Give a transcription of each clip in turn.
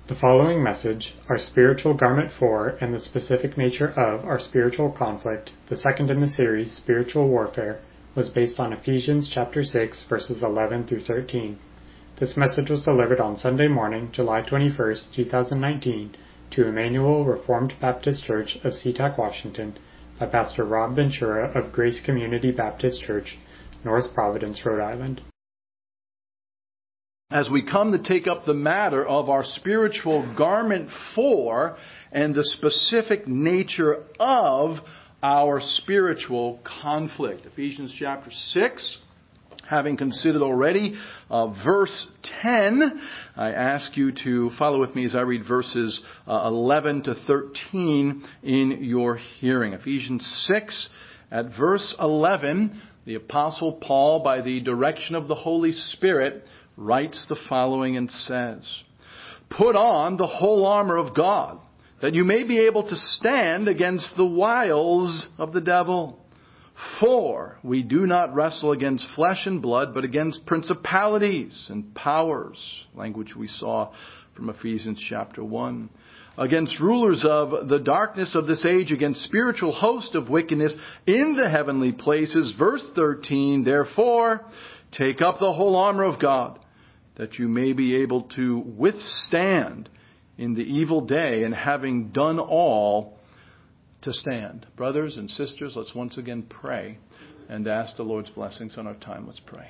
The following message, Our Spiritual Garment For and the Specific Nature of Our Spiritual Conflict, the second in the series, Spiritual Warfare, was based on Ephesians chapter 6, verses 11 through 13. This message was delivered on Sunday morning, July 21st, 2019, to Emmanuel Reformed Baptist Church of SeaTac, Washington, by Pastor Rob Ventura of Grace Community Baptist Church, North Providence, Rhode Island. As we come to take up the matter of our spiritual garment for and the specific nature of our spiritual conflict. Ephesians chapter 6, having considered already verse 10, I ask you to follow with me as I read verses 11 to 13 in your hearing. Ephesians 6 at verse 11, the Apostle Paul, by the direction of the Holy Spirit, writes the following and says, "Put on the whole armor of God, that you may be able to stand against the wiles of the devil. For we do not wrestle against flesh and blood, but against principalities and powers," language we saw from Ephesians chapter 1, "against rulers of the darkness of this age, against spiritual hosts of wickedness in the heavenly places." Verse 13, "Therefore, take up the whole armor of God, that you may be able to withstand in the evil day, and having done all, to stand." Brothers and sisters, let's once again pray and ask the Lord's blessings on our time. Let's pray.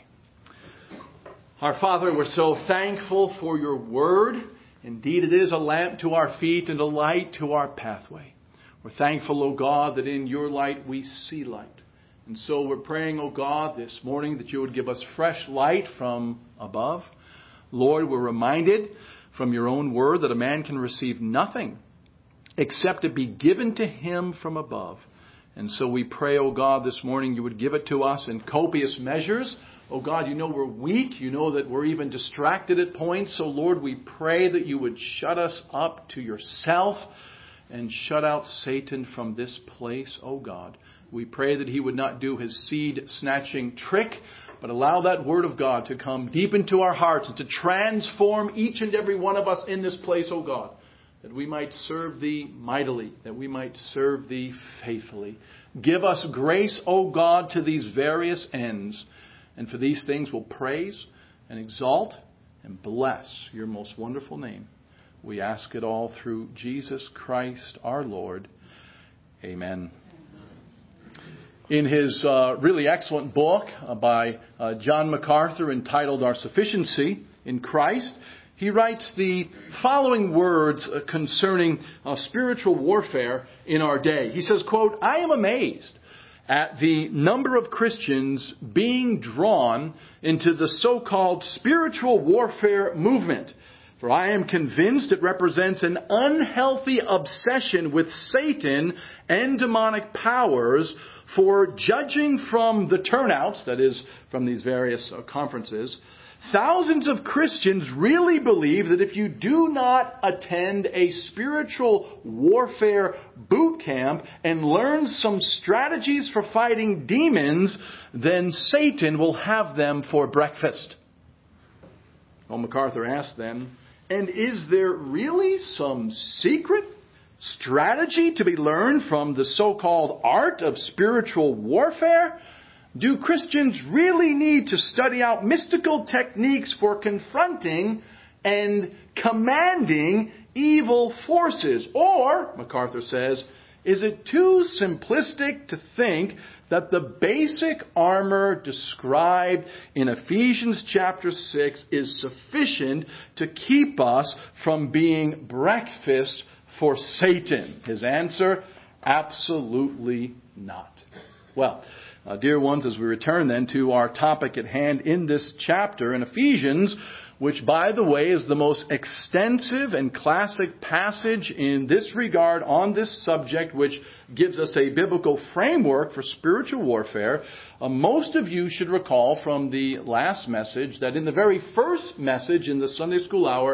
Our Father, we're so thankful for your word. Indeed, it is a lamp to our feet and a light to our pathway. We're thankful, O God, that in your light we see light. And so we're praying, O God, this morning that you would give us fresh light from above. Lord, we're reminded from your own word that a man can receive nothing except it be given to him from above. And so we pray, O God, this morning you would give it to us in copious measures. O God, you know we're weak. You know that we're even distracted at points. So Lord, we pray that you would shut us up to yourself and shut out Satan from this place, O God. We pray that he would not do his seed-snatching trick, but allow that word of God to come deep into our hearts and to transform each and every one of us in this place, O God, that we might serve thee mightily, that we might serve thee faithfully. Give us grace, O God, to these various ends. And for these things we'll praise and exalt and bless your most wonderful name. We ask it all through Jesus Christ our Lord. Amen. In his really excellent book by John MacArthur entitled Our Sufficiency in Christ, he writes the following words concerning spiritual warfare in our day. He says, quote, "I am amazed at the number of Christians being drawn into the so-called spiritual warfare movement. For I am convinced it represents an unhealthy obsession with Satan and demonic powers. For judging from the turnouts, that is, from these various conferences, thousands of Christians really believe that if you do not attend a spiritual warfare boot camp and learn some strategies for fighting demons, then Satan will have them for breakfast." Well, MacArthur asked then, and is there really some secret strategy to be learned from the so-called art of spiritual warfare? Do Christians really need to study out mystical techniques for confronting and commanding evil forces? Or, MacArthur says, is it too simplistic to think that the basic armor described in Ephesians chapter 6 is sufficient to keep us from being breakfast for Satan? His answer, absolutely not. Well, dear ones, as we return then to our topic at hand in this chapter in Ephesians, which, by the way, is the most extensive and classic passage in this regard on this subject, which gives us a biblical framework for spiritual warfare. Most of you should recall from the last message that in the very first message in the Sunday school hour,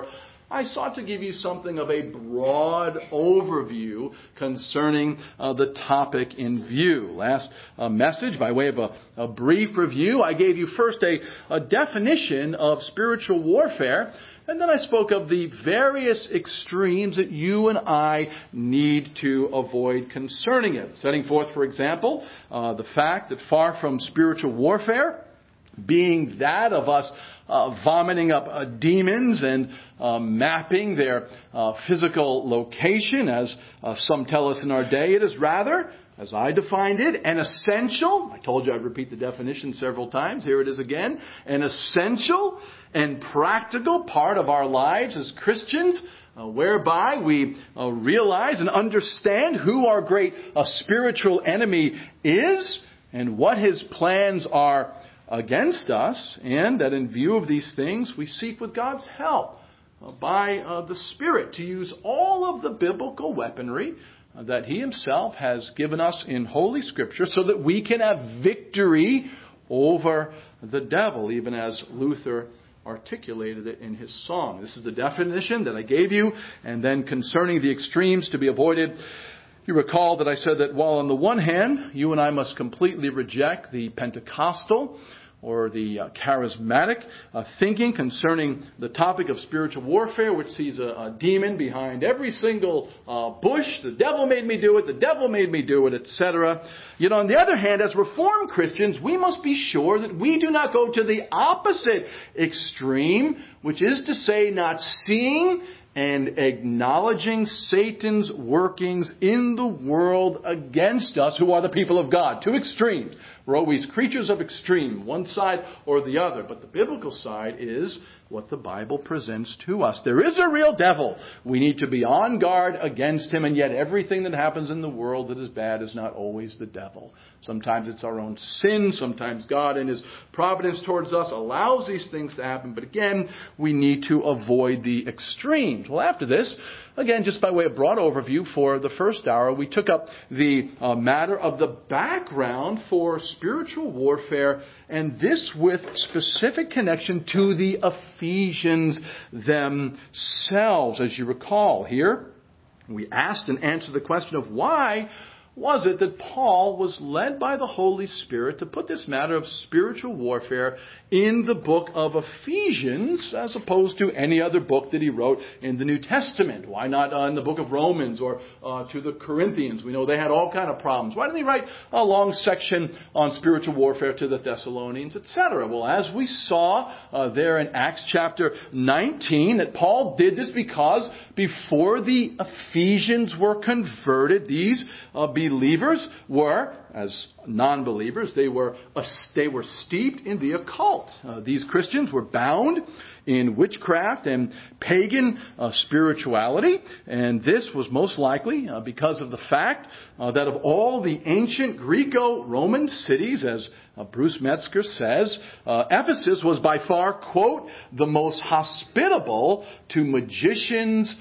I sought to give you something of a broad overview concerning the topic in view. Last message, by way of a brief review, I gave you first a definition of spiritual warfare, and then I spoke of the various extremes that you and I need to avoid concerning it. Setting forth, for example, the fact that far from spiritual warfare being that of us vomiting up demons and mapping their physical location, as some tell us in our day, it is rather, as I defined it, an essential, I told you I'd repeat the definition several times, here it is again, an essential and practical part of our lives as Christians, whereby we realize and understand who our great spiritual enemy is and what his plans are against us, and that in view of these things we seek with God's help by the Spirit to use all of the biblical weaponry that He Himself has given us in Holy Scripture so that we can have victory over the devil, even as Luther articulated it in his song. This is the definition that I gave you, and then concerning the extremes to be avoided, you recall that I said that while on the one hand, you and I must completely reject the Pentecostal or the charismatic thinking concerning the topic of spiritual warfare, which sees a demon behind every single bush. The devil made me do it. The devil made me do it, etc. Yet on the other hand, as Reformed Christians, we must be sure that we do not go to the opposite extreme, which is to say not seeing and acknowledging Satan's workings in the world against us who are the people of God. Two extremes. We're always creatures of extreme, one side or the other. But the biblical side is what the Bible presents to us. There is a real devil. We need to be on guard against him, and yet everything that happens in the world that is bad is not always the devil. Sometimes it's our own sin. Sometimes God in His providence towards us allows these things to happen. But again, we need to avoid the extremes. Well, after this, again, just by way of broad overview for the first hour, we took up the matter of the background for spiritual warfare, and this with specific connection to the Ephesians themselves. As you recall here, we asked and answered the question of why was it that Paul was led by the Holy Spirit to put this matter of spiritual warfare in the book of Ephesians as opposed to any other book that he wrote in the New Testament? Why not in the book of Romans or to the Corinthians? We know they had all kind of problems. Why didn't he write a long section on spiritual warfare to the Thessalonians, etc.? Well, as we saw there in Acts chapter 19, that Paul did this because before the Ephesians were converted, these believers were, as non-believers, they were steeped in the occult. These Christians were bound in witchcraft and pagan spirituality, and this was most likely because of the fact that of all the ancient Greco-Roman cities, as Bruce Metzger says, Ephesus was by far, quote, the most hospitable to magicians,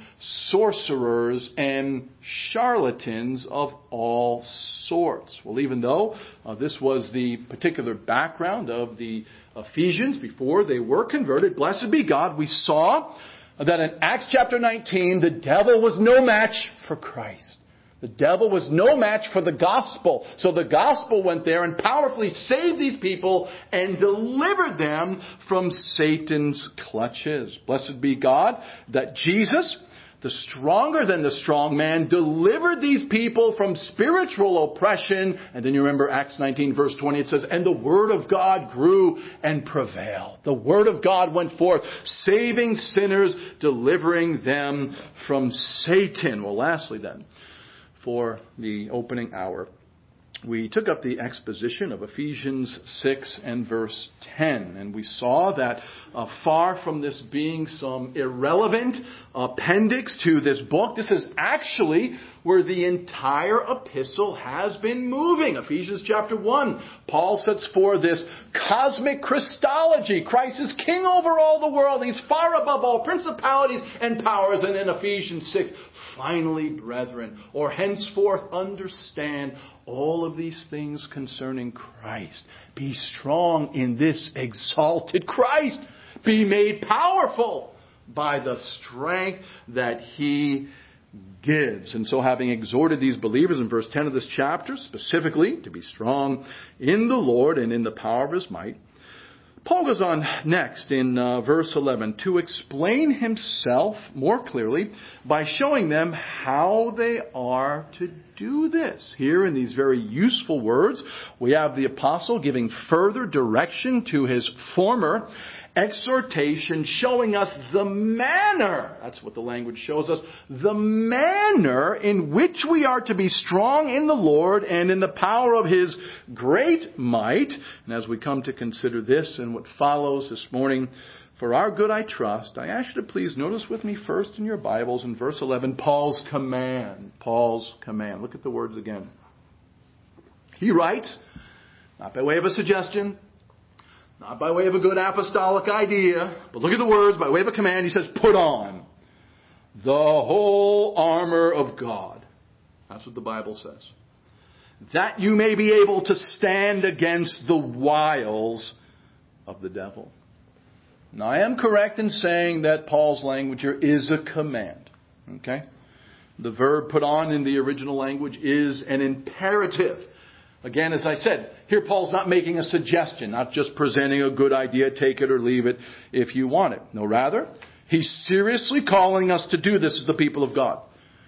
sorcerers, and charlatans of all sorts. Well, even though this was the particular background of the Ephesians before they were converted, blessed be God, we saw that in Acts chapter 19, the devil was no match for Christ. The devil was no match for the gospel. So the gospel went there and powerfully saved these people and delivered them from Satan's clutches. Blessed be God that Jesus, the stronger than the strong man, delivered these people from spiritual oppression. And then you remember Acts 19 verse 20, it says, and the word of God grew and prevailed. The word of God went forth, saving sinners, delivering them from Satan. Well, lastly then, for the opening hour, we took up the exposition of Ephesians 6 and verse 10. And we saw that far from this being some irrelevant appendix to this book, this is actually where the entire epistle has been moving. Ephesians chapter 1, Paul sets forth this cosmic Christology. Christ is king over all the world. He's far above all principalities and powers. And in Ephesians 6, finally, brethren, or henceforth understand all of these things concerning Christ. Be strong in this exalted Christ. Be made powerful by the strength that He gives. And so having exhorted these believers in verse 10 of this chapter, specifically to be strong in the Lord and in the power of His might, Paul goes on next in verse 11 to explain himself more clearly by showing them how they are to do this. Here in these very useful words, we have the apostle giving further direction to his former exhortation, showing us the manner, that's what the language shows us, the manner in which we are to be strong in the Lord and in the power of His great might. And as we come to consider this and what follows this morning, for our good I trust, I ask you to please notice with me first in your Bibles in verse 11, Paul's command. Paul's command. Look at the words again. He writes, not by way of a suggestion, not by way of a good apostolic idea, but look at the words, by way of a command, he says, put on the whole armor of God. That's what the Bible says. That you may be able to stand against the wiles of the devil. Now, I am correct in saying that Paul's language here is a command. Okay? The verb put on in the original language is an imperative. Again, as I said, here Paul's not making a suggestion, not just presenting a good idea, take it or leave it if you want it. No, rather, he's seriously calling us to do this as the people of God.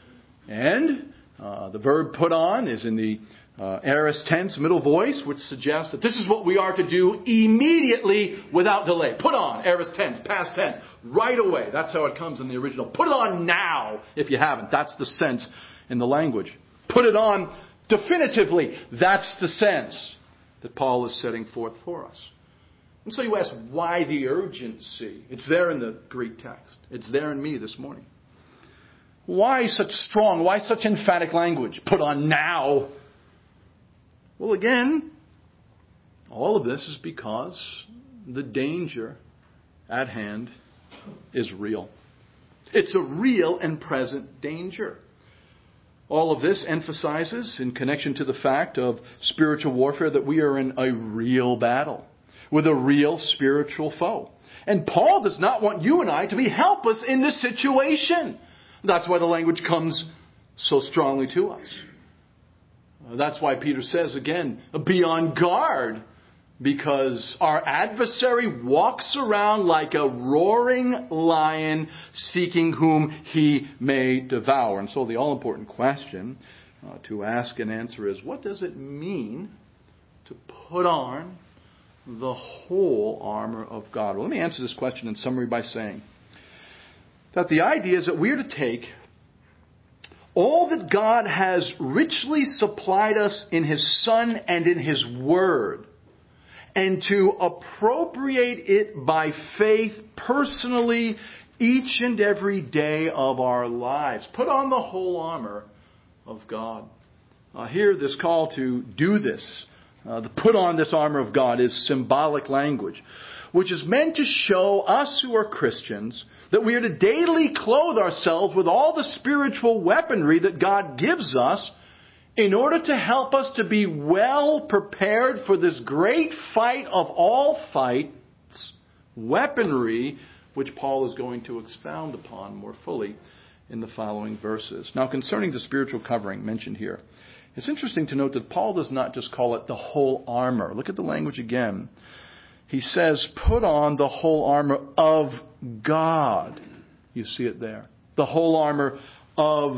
And the verb put on is in the aorist tense, middle voice, which suggests that this is what we are to do immediately without delay. Put on, aorist tense, past tense, right away. That's how it comes in the original. Put it on now if you haven't. That's the sense in the language. Put it on definitively. That's the sense that Paul is setting forth for us. And so you ask, why the urgency? It's there in the Greek text. It's there in me this morning. Why such strong, why such emphatic language? Put on now. Well, again, all of this is because the danger at hand is real. It's a real and present danger. All of this emphasizes, in connection to the fact of spiritual warfare, that we are in a real battle with a real spiritual foe. And Paul does not want you and I to be helpless in this situation. That's why the language comes so strongly to us. That's why Peter says again, be on guard, because our adversary walks around like a roaring lion seeking whom he may devour. And so the all-important question to ask and answer is, what does it mean to put on the whole armor of God? Well, let me answer this question in summary by saying that the idea is that we are to take all that God has richly supplied us in His Son and in His Word, and to appropriate it by faith personally each and every day of our lives. Put on the whole armor of God. Here, this call to do this, the put on this armor of God, is symbolic language, which is meant to show us who are Christians that we are to daily clothe ourselves with all the spiritual weaponry that God gives us in order to help us to be well prepared for this great fight of all fights, weaponry, which Paul is going to expound upon more fully in the following verses. Now, concerning the spiritual covering mentioned here, it's interesting to note that Paul does not just call it the whole armor. Look at the language again. He says, put on the whole armor of God. You see it there. The whole armor of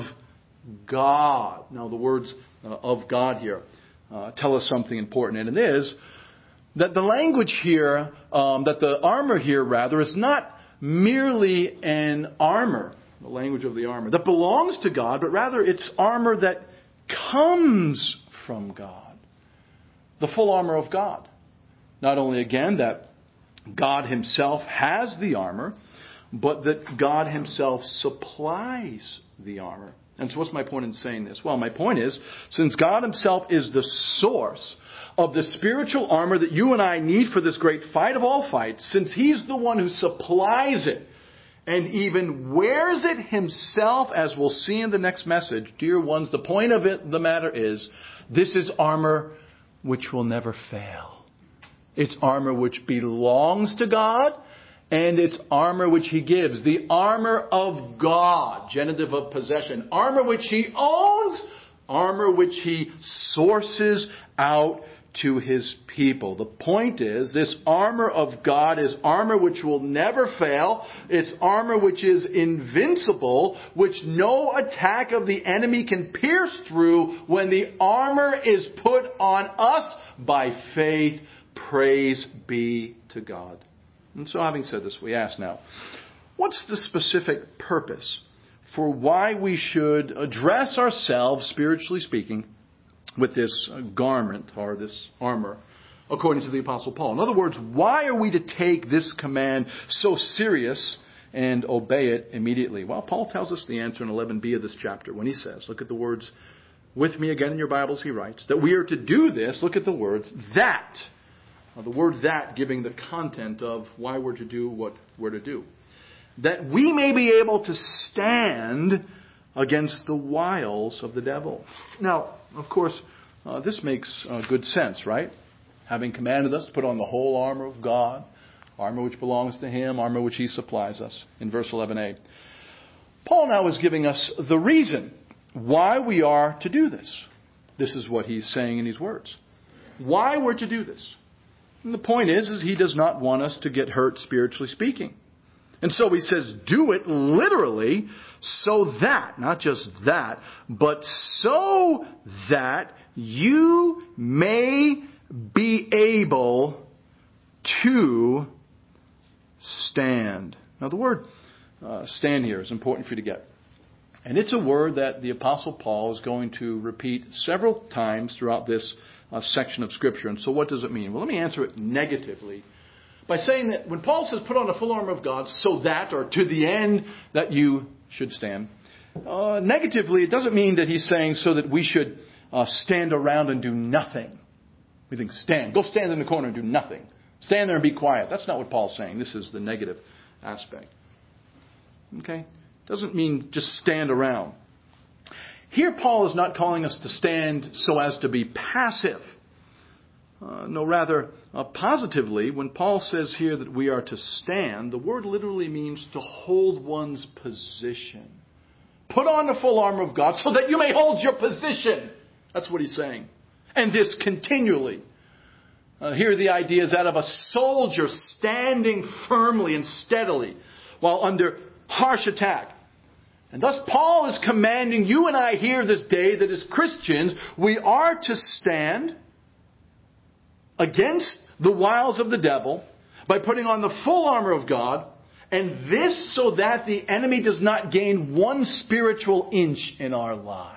God. Now, the words of God here tell us something important, and it is that the language here, that the armor here, rather, is not merely an armor, the language of the armor, that belongs to God, but rather it's armor that comes from God. The full armor of God. Not only, again, that God Himself has the armor, but that God Himself supplies the armor. And so what's my point in saying this? Well, my point is, since God Himself is the source of the spiritual armor that you and I need for this great fight of all fights, since He's the one who supplies it and even wears it Himself, as we'll see in the next message, dear ones, the point of it, the matter is, this is armor which will never fail. It's armor which belongs to God, and its armor which He gives. The armor of God, genitive of possession. Armor which He owns, armor which He sources out to His people. The point is, this armor of God is armor which will never fail. It's armor which is invincible, which no attack of the enemy can pierce through when the armor is put on us by faith. Praise be to God. And so, having said this, we ask now, what's the specific purpose for why we should address ourselves, spiritually speaking, with this garment or this armor, according to the Apostle Paul? In other words, why are we to take this command so serious and obey it immediately? Well, Paul tells us the answer in 11b of this chapter when he says, look at the words with me again in your Bibles, he writes, that we are to do this, look at the words, that. The word that giving the content of why we're to do what we're to do. That we may be able to stand against the wiles of the devil. Now, of course, this makes good sense, right? Having commanded us to put on the whole armor of God, armor which belongs to Him, armor which He supplies us, in verse 11a. Paul now is giving us the reason why we are to do this. This is what he's saying in these words. Why we're to do this. And the point is he does not want us to get hurt spiritually speaking. And so he says, do it literally so that, not just that, but so that you may be able to stand. Now the word stand here is important for you to get. And it's a word that the Apostle Paul is going to repeat several times throughout this section of Scripture. And so what does it mean? Well, let me answer it negatively by saying that when Paul says put on the full armor of God so that, or to the end that you should stand, negatively it doesn't mean that he's saying so that we should stand around and do nothing. We think stand. Go stand in the corner and do nothing. Stand there and be quiet. That's not what Paul's saying. This is the negative aspect. Okay? Doesn't mean just stand around. Here Paul is not calling us to stand so as to be passive. No, rather, positively, when Paul says here that we are to stand, the word literally means to hold one's position. Put on the full armor of God so that you may hold your position. That's what he's saying. And this continually. Here the idea is that of a soldier standing firmly and steadily while under harsh attack. And thus Paul is commanding you and I here this day that as Christians we are to stand against the wiles of the devil by putting on the full armor of God, and this so that the enemy does not gain one spiritual inch in our lives.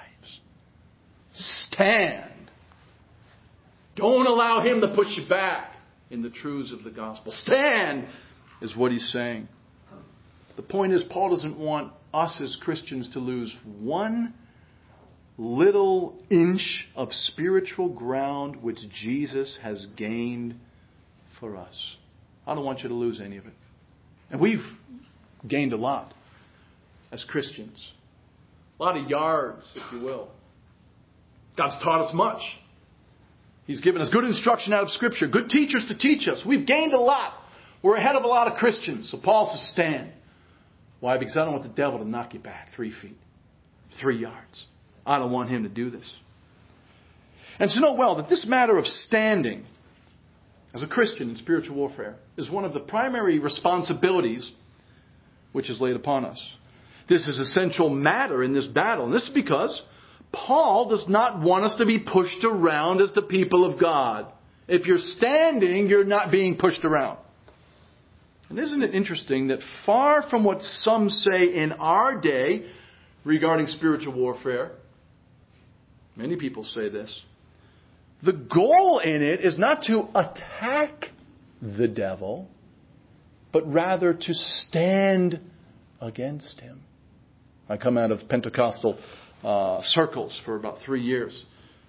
Stand. Don't allow him to push you back in the truths of the gospel. Stand is what he's saying. The point is, Paul doesn't want us as Christians to lose one little inch of spiritual ground which Jesus has gained for us. I don't want you to lose any of it. And we've gained a lot as Christians. A lot of yards, if you will. God's taught us much. He's given us good instruction out of Scripture, good teachers to teach us. We've gained a lot. We're ahead of a lot of Christians. So Paul says stand. Why? Because I don't want the devil to knock you back 3 feet, 3 yards. I don't want him to do this. And so know well that this matter of standing as a Christian in spiritual warfare is one of the primary responsibilities which is laid upon us. This is an essential matter in this battle. And this is because Paul does not want us to be pushed around as the people of God. If you're standing, you're not being pushed around. And isn't it interesting that far from what some say in our day regarding spiritual warfare, many people say this, the goal in it is not to attack the devil, but rather to stand against him. I come out of Pentecostal circles for about 3 years,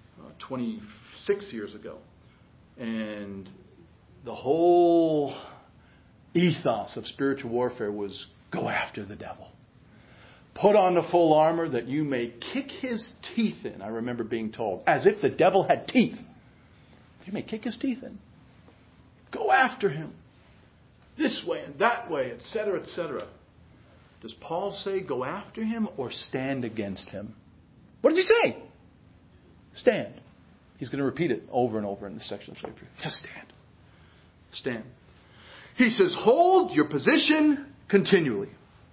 26 years ago. And the whole ethos of spiritual warfare was go after the devil. Put on the full armor that you may kick his teeth in. I remember being told, as if the devil had teeth. You may kick his teeth in. Go after him. this way and that way, etc., etc. Does Paul say go after him or stand against him? What does he say? Stand. He's going to repeat it over and over in this section of Scripture. He says stand. Stand. He says hold your position continually.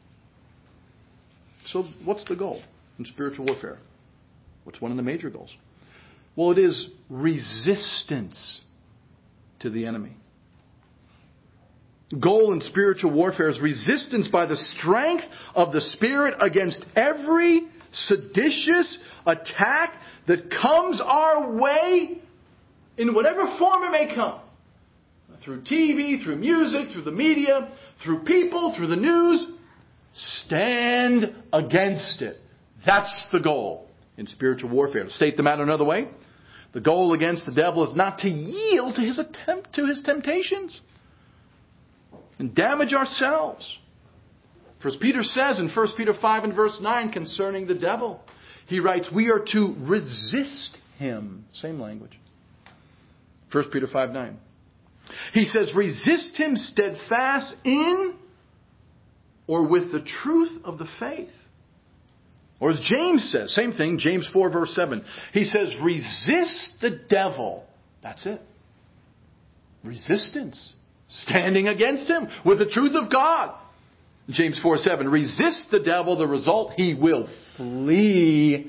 So what's the goal in spiritual warfare? What's one of the major goals? Well, it is resistance to the enemy. Goal in spiritual warfare is resistance by the strength of the Spirit against every seditious attack that comes our way in whatever form it may come. Through TV, through music, through the media, through people, through the news. Stand against it. That's the goal in spiritual warfare. To state the matter another way, the goal against the devil is not to yield to his temptations and damage ourselves. For as Peter says in 1 Peter 5 and verse 9 concerning the devil, he writes, we are to resist him. Same language. 1 Peter 5:9. He says, resist him steadfast in or with the truth of the faith. Or as James says, same thing, James 4 verse 7. He says, resist the devil. That's it. Resistance. Standing against him with the truth of God. James 4:7. Resist the devil. The result, he will flee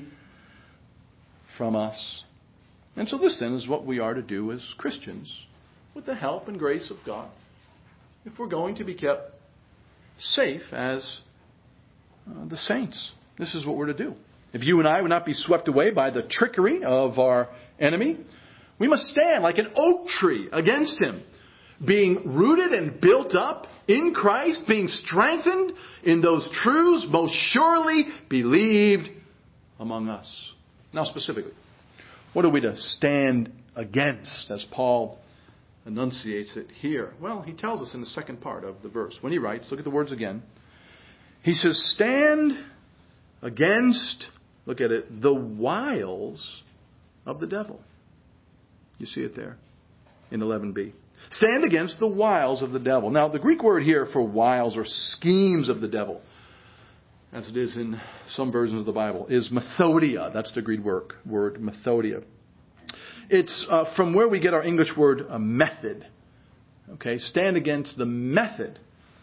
from us. And so this then is what we are to do as Christians with the help and grace of God. If we're going to be kept safe as the saints. This is what we're to do. If you and I would not be swept away by the trickery of our enemy, we must stand like an oak tree against him, being rooted and built up in Christ, being strengthened in those truths most surely believed among us. Now specifically, what are we to stand against as Paul enunciates it here? Well, he tells us in the second part of the verse. When he writes, look at the words again. He says, stand against, look at it, the wiles of the devil. You see it there in 11b. Stand against the wiles of the devil. Now, the Greek word here for wiles or schemes of the devil, as it is in some versions of the Bible, is methodia. That's the Greek word methodia. It's from where we get our English word method. Okay, stand against the method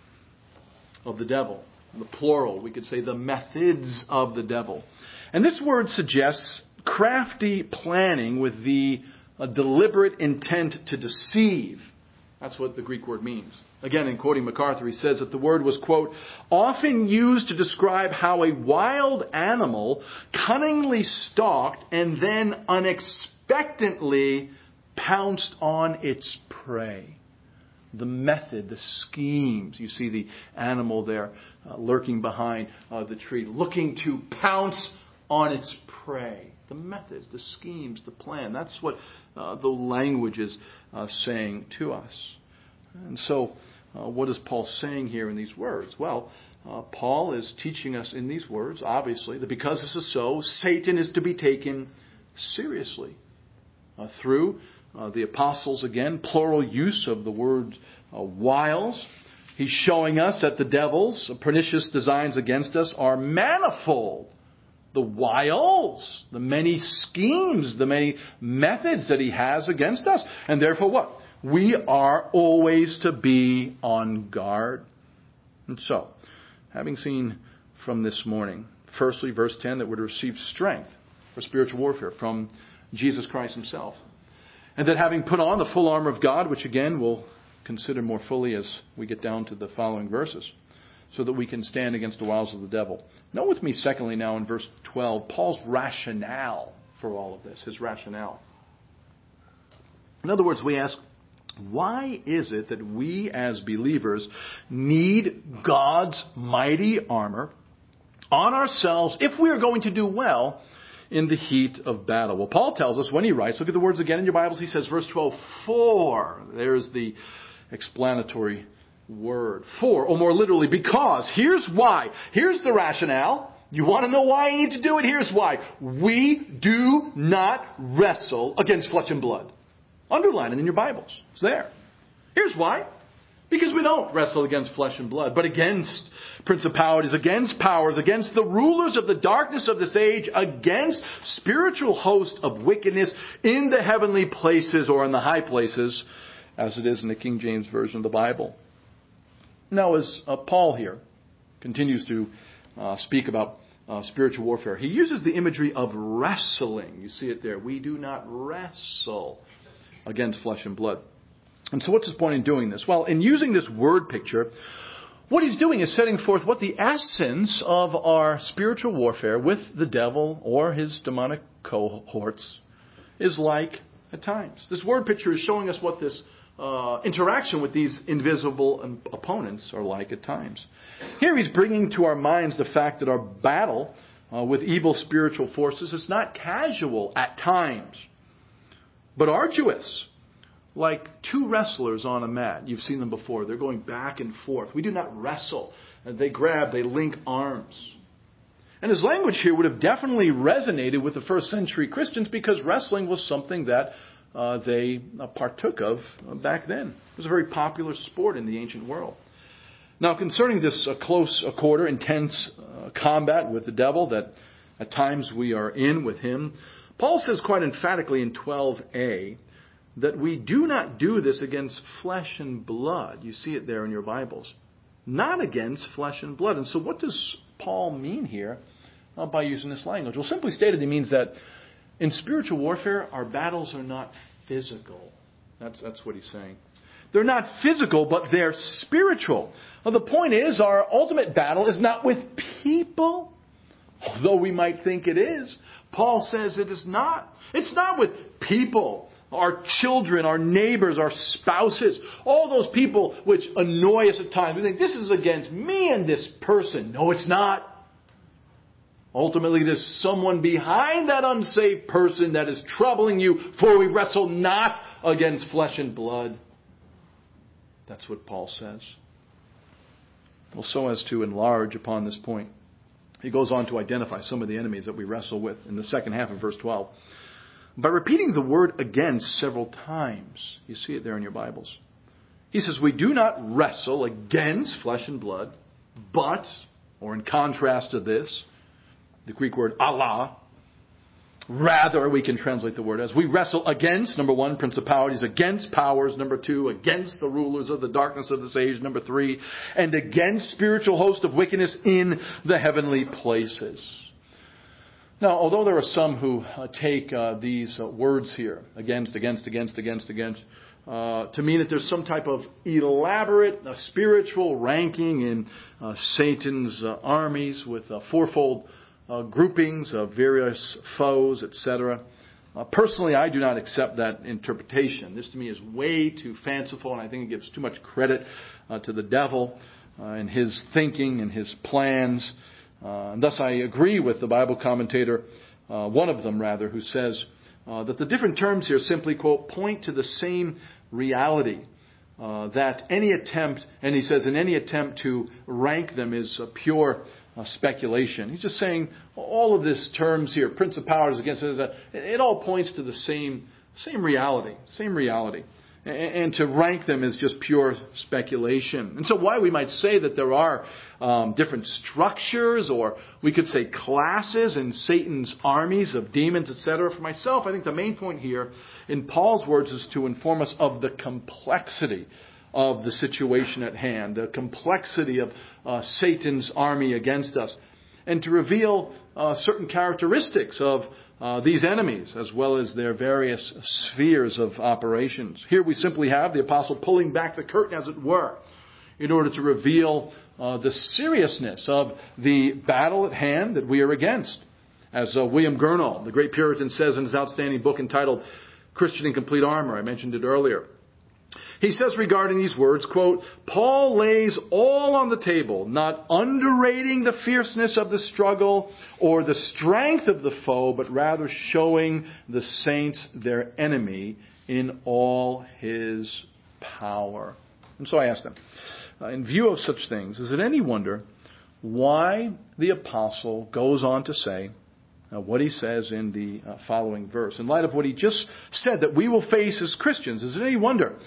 of the devil. The plural, we could say the methods of the devil. And this word suggests crafty planning with the deliberate intent to deceive. That's what the Greek word means. Again, in quoting MacArthur, he says that the word was, quote, often used to describe how a wild animal cunningly stalked and then unexpectedly pounced on its prey. The method, the schemes. You see the animal there lurking behind the tree, looking to pounce on its prey. The methods, the schemes, the plan. That's what the language is saying to us. And so, what is Paul saying here in these words? Well, Paul is teaching us in these words, obviously, that because this is so, Satan is to be taken seriously. Through the apostles, again, plural use of the word wiles. He's showing us that the devil's pernicious designs against us are manifold. The wiles, the many schemes, the many methods that he has against us. And therefore what? We are always to be on guard. And so, having seen from this morning, firstly, verse 10, that we're to receive strength for spiritual warfare from Jesus Christ himself. And that having put on the full armor of God, which again we'll consider more fully as we get down to the following verses, so that we can stand against the wiles of the devil. Note with me, secondly, now in verse 12, Paul's rationale for all of this, his rationale. In other words, we ask, why is it that we as believers need God's mighty armor on ourselves if we are going to do well in the heat of battle? Well, Paul tells us when he writes, look at the words again in your Bibles, he says, verse 12, for. There's the explanatory word. For, or more literally, because. Here's why. Here's the rationale. You want to know why you need to do it? Here's why. We do not wrestle against flesh and blood. Underline it in your Bibles. It's there. Here's why. Because we don't wrestle against flesh and blood, but against principalities, against powers, against the rulers of the darkness of this age, against spiritual hosts of wickedness in the heavenly places or in the high places, as it is in the King James Version of the Bible. Now, as Paul here continues to speak about spiritual warfare, he uses the imagery of wrestling. You see it there. We do not wrestle against flesh and blood. And so what's his point in doing this? Well, in using this word picture, what he's doing is setting forth what the essence of our spiritual warfare with the devil or his demonic cohorts is like at times. This word picture is showing us what this interaction with these invisible opponents are like at times. Here he's bringing to our minds the fact that our battle with evil spiritual forces is not casual at times, but arduous. Like two wrestlers on a mat. You've seen them before. They're going back and forth. We do not wrestle. They grab, they link arms. And his language here would have definitely resonated with the first century Christians because wrestling was something that they partook of back then. It was a very popular sport in the ancient world. Now, concerning this close quarter, intense combat with the devil that at times we are in with him, Paul says quite emphatically in 12a, that we do not do this against flesh and blood. You see it there in your Bibles. Not against flesh and blood. And so what does Paul mean here by using this language? Well, simply stated, he means that in spiritual warfare, our battles are not physical. That's what he's saying. They're not physical, but they're spiritual. Well, the point is, our ultimate battle is not with people, although we might think it is. Paul says it is not. It's not with people. Our children, our neighbors, our spouses, all those people which annoy us at times. We think, this is against me and this person. No, it's not. Ultimately, there's someone behind that unsaved person that is troubling you, for we wrestle not against flesh and blood. That's what Paul says. Well, so as to enlarge upon this point, he goes on to identify some of the enemies that we wrestle with in the second half of verse 12. By repeating the word against several times. You see it there in your Bibles. He says, we do not wrestle against flesh and blood, but, or in contrast to this, the Greek word Allah, rather we can translate the word as we wrestle against, number one, principalities, against powers, number two, against the rulers of the darkness of this age, number three, and against spiritual hosts of wickedness in the heavenly places. Now, although there are some who take these words here, against, to mean that there's some type of elaborate spiritual ranking in Satan's armies with fourfold groupings of various foes, etc. Personally, I do not accept that interpretation. This to me is way too fanciful, and I think it gives too much credit to the devil and his thinking and his plans. And thus I agree with the Bible commentator, one of them rather, who says that the different terms here simply, quote, point to the same reality. That any attempt, and he says, in any attempt to rank them is pure speculation. He's just saying all of these terms here, principalities against it all points to the same reality. And to rank them is just pure speculation. And so why we might say that there are different structures, or we could say classes in Satan's armies of demons, etc. For myself, I think the main point here in Paul's words is to inform us of the complexity of the situation at hand, the complexity of Satan's army against us, and to reveal certain characteristics of these enemies, as well as their various spheres of operations. Here we simply have the apostle pulling back the curtain, as it were, in order to reveal the seriousness of the battle at hand that we are against. As William Gurnall, the great Puritan, says in his outstanding book entitled Christian in Complete Armor, I mentioned it earlier. He says regarding these words, quote, Paul lays all on the table, not underrating the fierceness of the struggle or the strength of the foe, but rather showing the saints their enemy in all his power. And so I asked them, in view of such things, is it any wonder why the apostle goes on to say what he says in the following verse? In light of what he just said that we will face as Christians, is it any wonder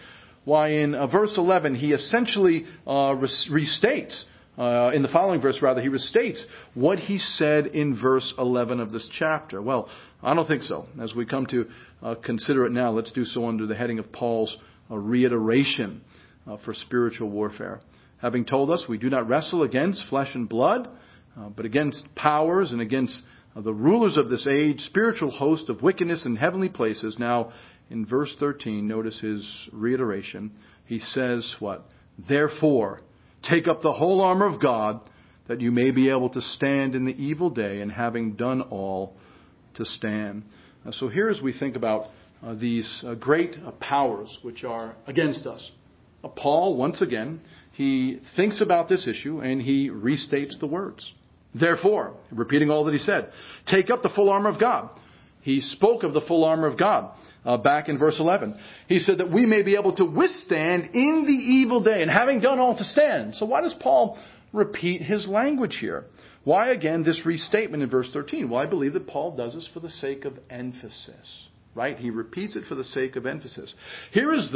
Why, in verse 11, he essentially restates, in the following verse rather, he restates what he said in verse 11 of this chapter. Well, I don't think so. As we come to consider it now, let's do so under the heading of Paul's reiteration for spiritual warfare. Having told us we do not wrestle against flesh and blood, but against powers and against the rulers of this age, spiritual host of wickedness in heavenly places. Now, in verse 13, notice his reiteration. He says what? Therefore, take up the whole armor of God, that you may be able to stand in the evil day, and having done all, to stand. So here as we think about these great powers which are against us, Paul, once again, he thinks about this issue and he restates the words. Therefore, repeating all that he said, take up the full armor of God. He spoke of the full armor of God back in verse 11. He said that we may be able to withstand in the evil day, and having done all, to stand. So why does Paul repeat his language here? Why, again, this restatement in verse 13? Well, I believe that Paul does this for the sake of emphasis. Right? He repeats it for the sake of emphasis. Here it's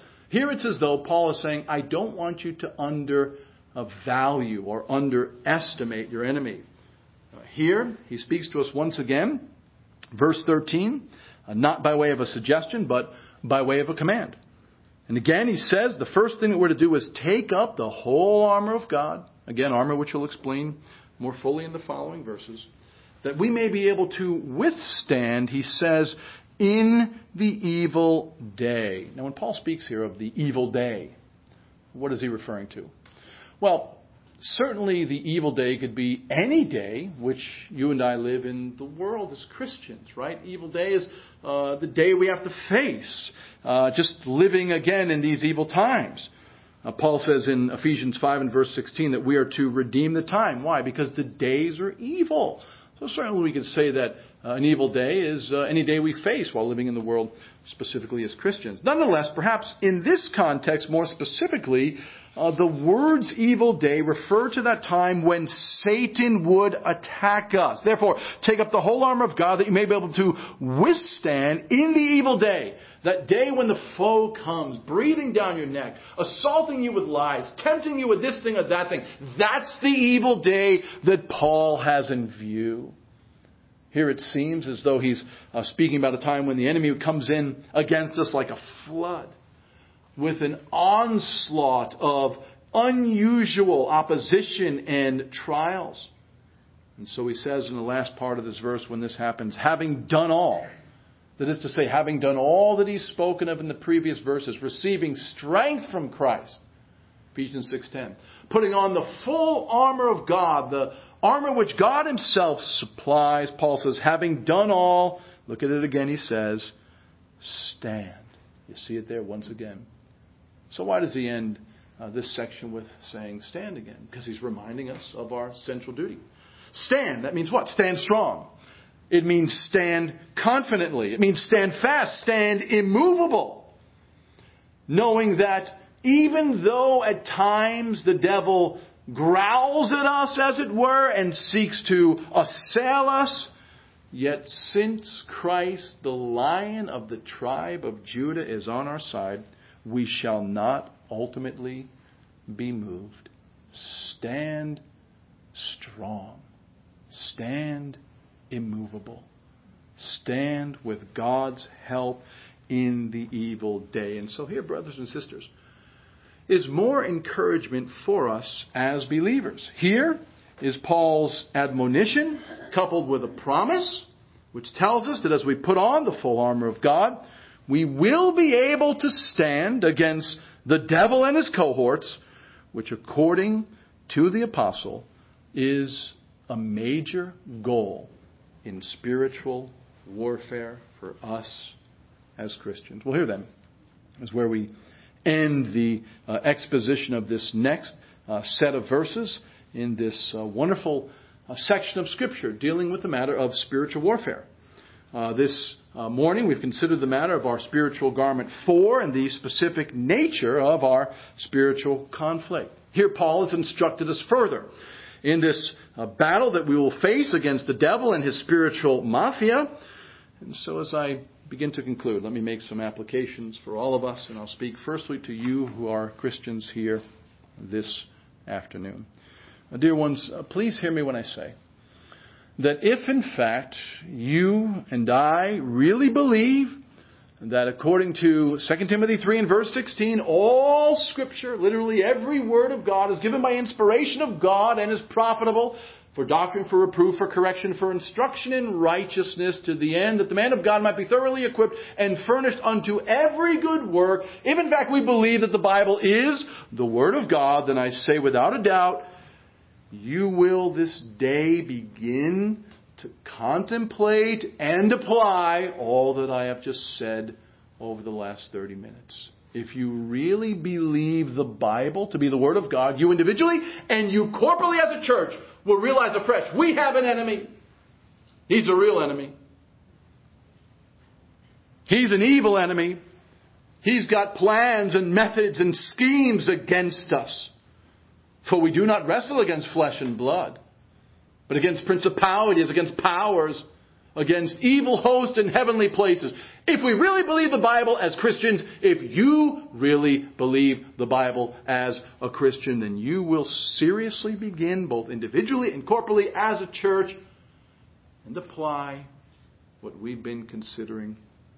as though Paul is saying, I don't want you to undervalue or underestimate your enemy. Here, he speaks to us once again, verse 13, not by way of a suggestion, but by way of a command. And again, he says the first thing that we're to do is take up the whole armor of God. Again, armor which he'll explain more fully in the following verses. That we may be able to withstand, he says, in the evil day. Now, when Paul speaks here of the evil day, what is he referring to? Well, certainly the evil day could be any day which you and I live in the world as Christians, right? Evil day is the day we have to face, just living again in these evil times. Paul says in Ephesians 5 and verse 16 that we are to redeem the time. Why? Because the days are evil. So certainly we could say that an evil day is any day we face while living in the world, specifically as Christians. Nonetheless, perhaps in this context, more specifically, the words evil day refer to that time when Satan would attack us. Therefore, take up the whole armor of God that you may be able to withstand in the evil day. That day when the foe comes, breathing down your neck, assaulting you with lies, tempting you with this thing or that thing. That's the evil day that Paul has in view. Here it seems as though he's speaking about a time when the enemy comes in against us like a flood, with an onslaught of unusual opposition and trials. And so he says in the last part of this verse, when this happens, having done all, that is to say, having done all that he's spoken of in the previous verses, receiving strength from Christ, Ephesians 6:10, putting on the full armor of God, the armor which God himself supplies. Paul says, having done all, look at it again, he says, stand. You see it there once again. So why does he end this section with saying stand again? Because he's reminding us of our central duty. Stand, that means what? Stand strong. It means stand confidently. It means stand fast, stand immovable. Knowing that even though at times the devil growls at us, as it were, and seeks to assail us, yet since Christ, the Lion of the tribe of Judah, is on our side, we shall not ultimately be moved. Stand strong. Stand immovable. Stand with God's help in the evil day. And so here, brothers and sisters, is more encouragement for us as believers. Here is Paul's admonition coupled with a promise, which tells us that as we put on the full armor of God, we will be able to stand against the devil and his cohorts, which according to the apostle is a major goal in spiritual warfare for us as Christians. Well, here then is where we end the exposition of this next set of verses in this wonderful section of Scripture dealing with the matter of spiritual warfare. This morning we've considered the matter of our spiritual garment 4 and the specific nature of our spiritual conflict. Here Paul has instructed us further in this battle that we will face against the devil and his spiritual mafia. And so as I begin to conclude, let me make some applications for all of us, and I'll speak firstly to you who are Christians here this afternoon. Dear ones, please hear me when I say that if in fact you and I really believe that according to 2 Timothy 3 and verse 16, all Scripture, literally every word of God, is given by inspiration of God and is profitable for doctrine, for reproof, for correction, for instruction in righteousness, to the end that the man of God might be thoroughly equipped and furnished unto every good work. If in fact we believe that the Bible is the Word of God, then I say without a doubt, you will this day begin to contemplate and apply all that I have just said over the last 30 minutes. If you really believe the Bible to be the Word of God, you individually and you corporately as a church will realize afresh, we have an enemy. He's a real enemy. He's an evil enemy. He's got plans and methods and schemes against us. For we do not wrestle against flesh and blood, but against principalities, against powers, against evil hosts in heavenly places. If we really believe the Bible as Christians, if you really believe the Bible as a Christian, then you will seriously begin, both individually and corporately as a church, and apply what we've been considering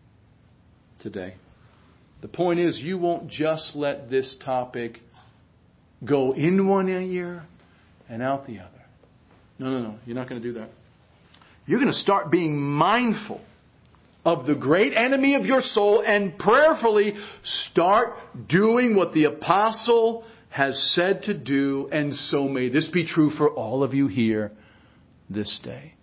today. The point is, you won't just let this topic go in one ear and out the other. No. You're not going to do that. You're going to start being mindful of the great enemy of your soul and prayerfully start doing what the apostle has said to do. And so may this be true for all of you here this day.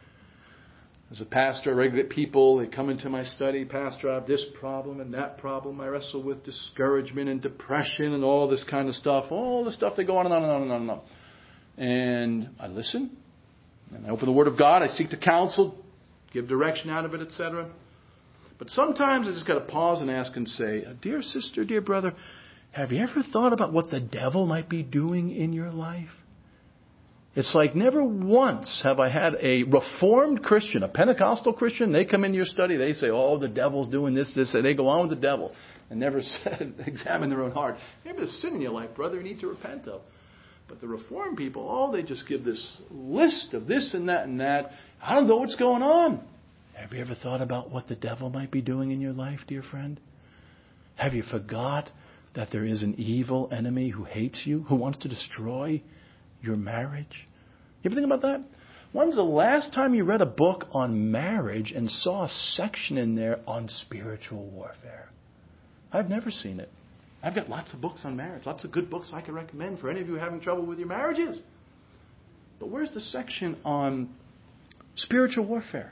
As a pastor, I regulate people. They come into my study. Pastor, I have this problem and that problem. I wrestle with discouragement and depression and all this kind of stuff. All the stuff that go on and on and on and on and on. And I listen. And I open the Word of God. I seek to counsel, give direction out of it, etc. But sometimes I just got to pause and ask and say, dear sister, dear brother, have you ever thought about what the devil might be doing in your life? It's like never once have I had a Reformed Christian, a Pentecostal Christian, they come into your study, they say, oh, the devil's doing this, and they go on with the devil and never examine their own heart. Maybe there's sin in your life, brother, you need to repent of. But the Reformed people, they just give this list of this and that and that. I don't know what's going on. Have you ever thought about what the devil might be doing in your life, dear friend? Have you forgot that there is an evil enemy who hates you, who wants to destroy your marriage? You ever think about that? When's the last time you read a book on marriage and saw a section in there on spiritual warfare? I've never seen it. I've got lots of books on marriage, lots of good books I can recommend for any of you having trouble with your marriages. But where's the section on spiritual warfare?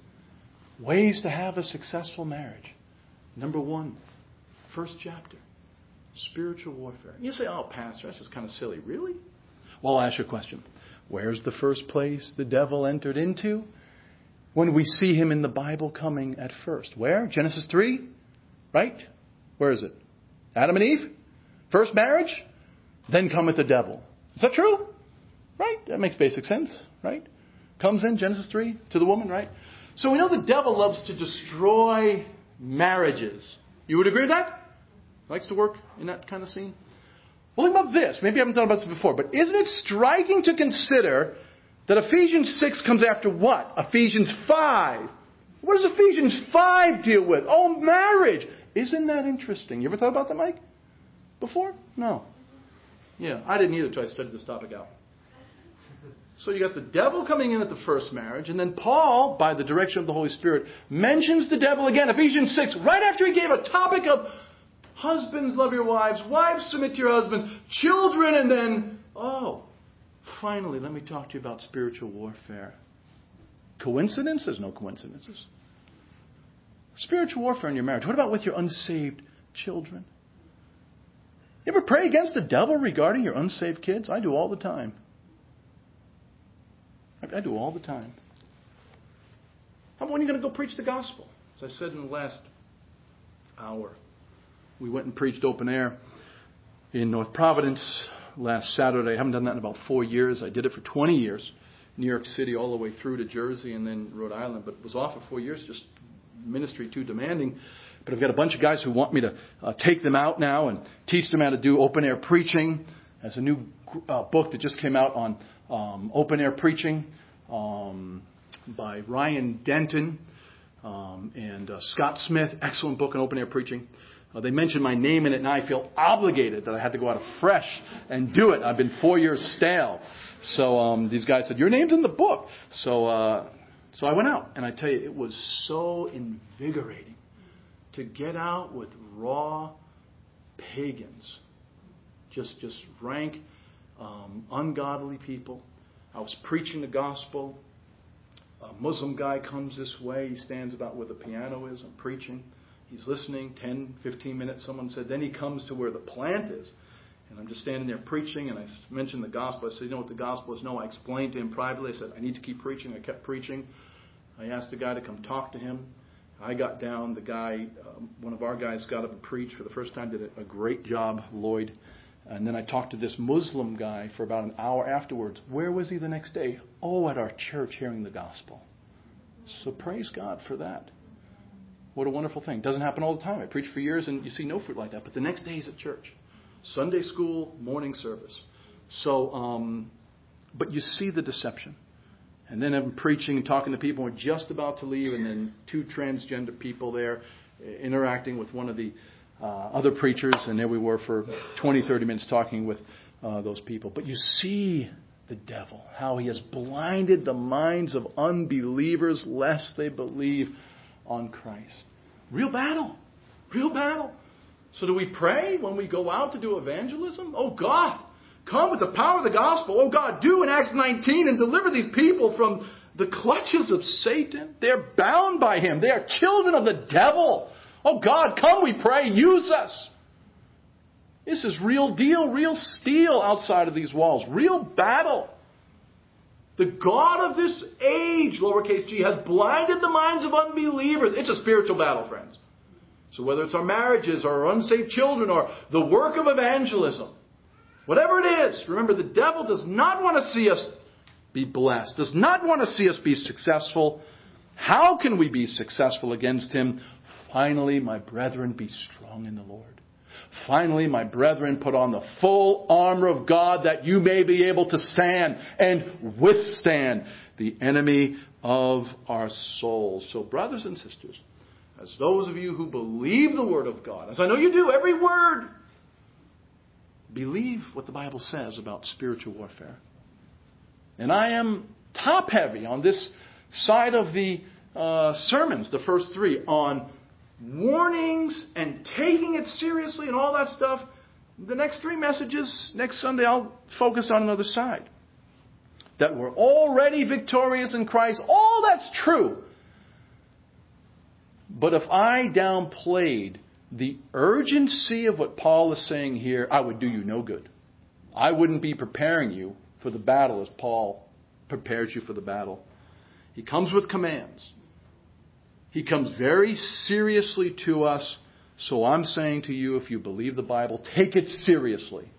Ways to have a successful marriage. Number 1, first chapter, spiritual warfare. You say, oh, Pastor, that's just kind of silly. Really? Well, I'll ask you a question. Where's the first place the devil entered into? When we see him in the Bible coming at first. Where? Genesis 3? Right? Where is it? Adam and Eve? First marriage? Then cometh the devil. Is that true? Right? That makes basic sense, right? Comes in, Genesis 3, to the woman, right? So we know the devil loves to destroy marriages. You would agree with that? Likes to work in that kind of scene? Well, think about this. Maybe you haven't thought about this before, but isn't it striking to consider that Ephesians 6 comes after what? Ephesians 5. What does Ephesians 5 deal with? Oh, marriage. Isn't that interesting? You ever thought about that, Mike? Before? No. Yeah, I didn't either until I studied this topic out. So you got the devil coming in at the first marriage, and then Paul, by the direction of the Holy Spirit, mentions the devil again, Ephesians 6, right after he gave a topic of husbands, love your wives, wives, submit to your husbands, children, and then, finally, let me talk to you about spiritual warfare. Coincidences? No coincidences. Spiritual warfare in your marriage. What about with your unsaved children? You ever pray against the devil regarding your unsaved kids? I do all the time. I do all the time. How about when you're going to go preach the gospel? As I said in the last hour, we went and preached open air in North Providence last Saturday. I haven't done that in about 4 years. I did it for 20 years. New York City all the way through to Jersey and then Rhode Island. But it was off for 4 years, just ministry too demanding. But I've got a bunch of guys who want me to take them out now and teach them how to do open-air preaching. There's a new book that just came out on open-air preaching by Ryan Denton and Scott Smith. Excellent book on open-air preaching. They mentioned my name in it, and I feel obligated that I had to go out afresh and do it. I've been 4 years stale. So these guys said, your name's in the book. So I went out, and I tell you, it was so invigorating to get out with raw pagans, just rank, ungodly people. I was preaching the gospel. A Muslim guy comes this way. He stands about where the piano is. I'm preaching. He's listening, 10, 15 minutes. Someone said, then he comes to where the plant is. And I'm just standing there preaching, and I mentioned the gospel. I said, you know what the gospel is? No, I explained to him privately. I said, I need to keep preaching. I kept preaching. I asked the guy to come talk to him. I got down. The guy, one of our guys got up and preached for the first time, did a great job, Lloyd. And then I talked to this Muslim guy for about an hour afterwards. Where was he the next day? Oh, at our church hearing the gospel. So praise God for that. What a wonderful thing. Doesn't happen all the time. I preach for years and you see no fruit like that. But the next day he's at church. Sunday school, morning service. So, but you see the deception. And then I'm preaching and talking to people. We're just about to leave, and then two transgender people there interacting with one of the other preachers. And there we were for 20, 30 minutes talking with those people. But you see the devil, how he has blinded the minds of unbelievers lest they believe on Christ. Real battle. Real battle. So do we pray when we go out to do evangelism? Oh God, come with the power of the gospel. Oh God, do in Acts 19 and deliver these people from the clutches of Satan. They're bound by him. They are children of the devil. Oh God, come, we pray. Use us. This is real deal, real steel outside of these walls. Real battle. The God of this age, lowercase g, has blinded the minds of unbelievers. It's a spiritual battle, friends. So whether it's our marriages or our unsaved children or the work of evangelism, whatever it is, remember the devil does not want to see us be blessed, does not want to see us be successful. How can we be successful against him? Finally, my brethren, be strong in the Lord. Finally, my brethren, put on the full armor of God that you may be able to stand and withstand the enemy of our souls. So, brothers and sisters, as those of you who believe the Word of God, as I know you do, every word, believe what the Bible says about spiritual warfare. And I am top heavy on this side of the sermons, the first three, on warnings and taking it seriously and all that stuff. The next three messages, next Sunday, I'll focus on another side. That we're already victorious in Christ. All that's true. But if I downplayed the urgency of what Paul is saying here, I would do you no good. I wouldn't be preparing you for the battle as Paul prepares you for the battle. He comes with commands. He comes very seriously to us. So I'm saying to you, if you believe the Bible, take it seriously.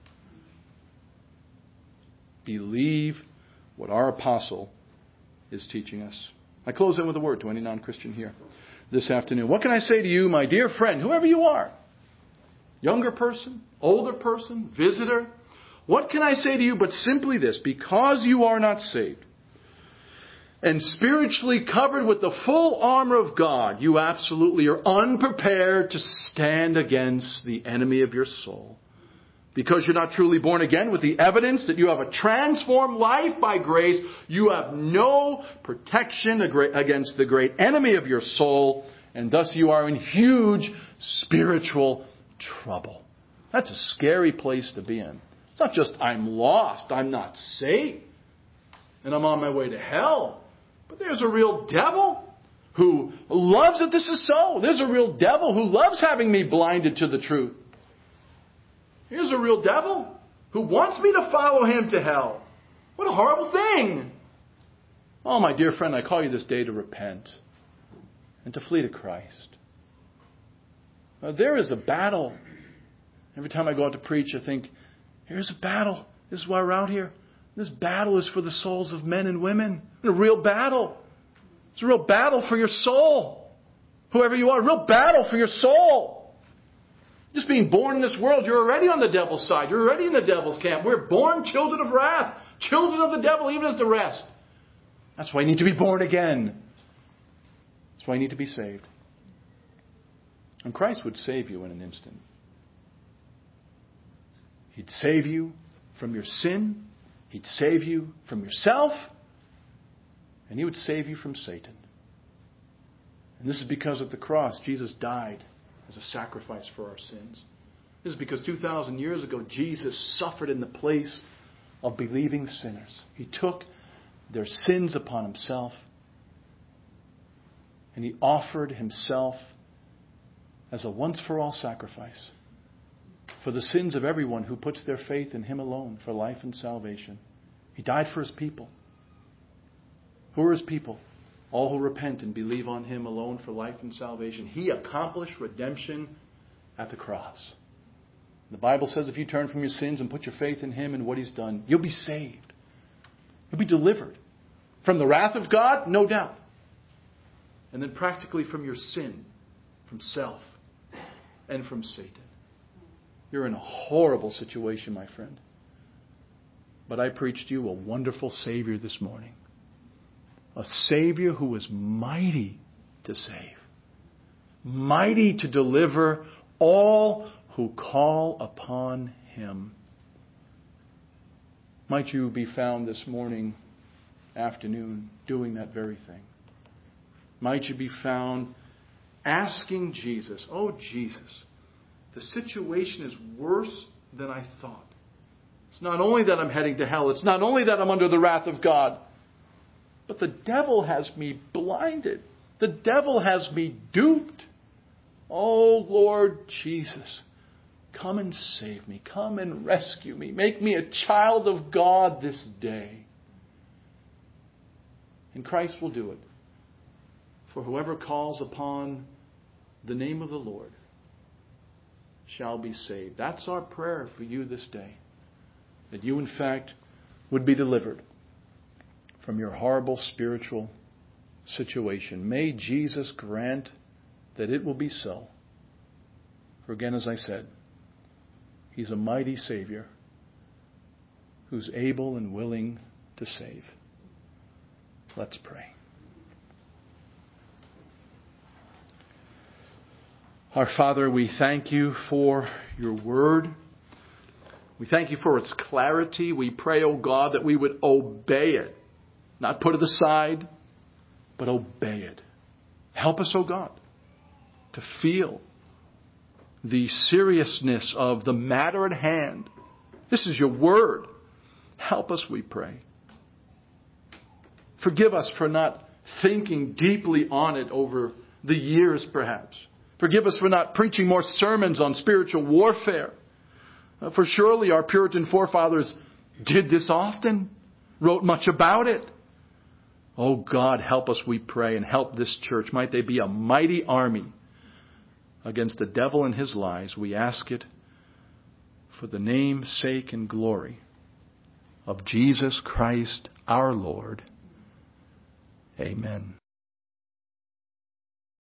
Believe what our apostle is teaching us. I close in with a word to any non-Christian here this afternoon. What can I say to you, my dear friend, whoever you are? Younger person, older person, visitor. What can I say to you but simply this? Because you are not saved and spiritually covered with the full armor of God, you absolutely are unprepared to stand against the enemy of your soul. Because you're not truly born again with the evidence that you have a transformed life by grace, you have no protection against the great enemy of your soul, and thus you are in huge spiritual trouble. That's a scary place to be in. It's not just I'm lost, I'm not saved, and I'm on my way to hell. But there's a real devil who loves that this is so. There's a real devil who loves having me blinded to the truth. Here's a real devil who wants me to follow him to hell. What a horrible thing. Oh, my dear friend, I call you this day to repent and to flee to Christ. Now, there is a battle. Every time I go out to preach, I think, here's a battle. This is why we're out here. This battle is for the souls of men and women. It's a real battle. It's a real battle for your soul. Whoever you are, a real battle for your soul. Just being born in this world, you're already on the devil's side. You're already in the devil's camp. We're born children of wrath, children of the devil, even as the rest. That's why you need to be born again. That's why you need to be saved. And Christ would save you in an instant. He'd save you from your sin. He'd save you from yourself. And He would save you from Satan. And this is because of the cross. Jesus died as a sacrifice for our sins. This is because 2,000 years ago, Jesus suffered in the place of believing sinners. He took their sins upon Himself. And He offered Himself as a once-for-all sacrifice for the sins of everyone who puts their faith in Him alone for life and salvation. He died for His people. Who are His people? All who repent and believe on Him alone for life and salvation. He accomplished redemption at the cross. The Bible says if you turn from your sins and put your faith in Him and what He's done, you'll be saved. You'll be delivered from the wrath of God, no doubt. And then practically from your sin, from self, and from Satan. You're in a horrible situation, my friend. But I preached you a wonderful Savior this morning. A Savior who is mighty to save. Mighty to deliver all who call upon Him. Might you be found this morning, afternoon, doing that very thing. Might you be found asking Jesus, oh Jesus, the situation is worse than I thought. It's not only that I'm heading to hell. It's not only that I'm under the wrath of God. But the devil has me blinded. The devil has me duped. Oh Lord Jesus, come and save me. Come and rescue me. Make me a child of God this day. And Christ will do it. For whoever calls upon the name of the Lord shall be saved. That's our prayer for you this day. That you, in fact, would be delivered from your horrible spiritual situation. May Jesus grant that it will be so. For again, as I said, He's a mighty Savior who's able and willing to save. Let's pray. Our Father, we thank You for Your Word. We thank You for its clarity. We pray, O God, that we would obey it. Not put it aside, but obey it. Help us, O God, to feel the seriousness of the matter at hand. This is Your Word. Help us, we pray. Forgive us for not thinking deeply on it over the years, perhaps. Forgive us for not preaching more sermons on spiritual warfare. For surely our Puritan forefathers did this often, wrote much about it. Oh God, help us, we pray, and help this church. Might they be a mighty army against the devil and his lies. We ask it for the name's sake and glory of Jesus Christ our Lord. Amen.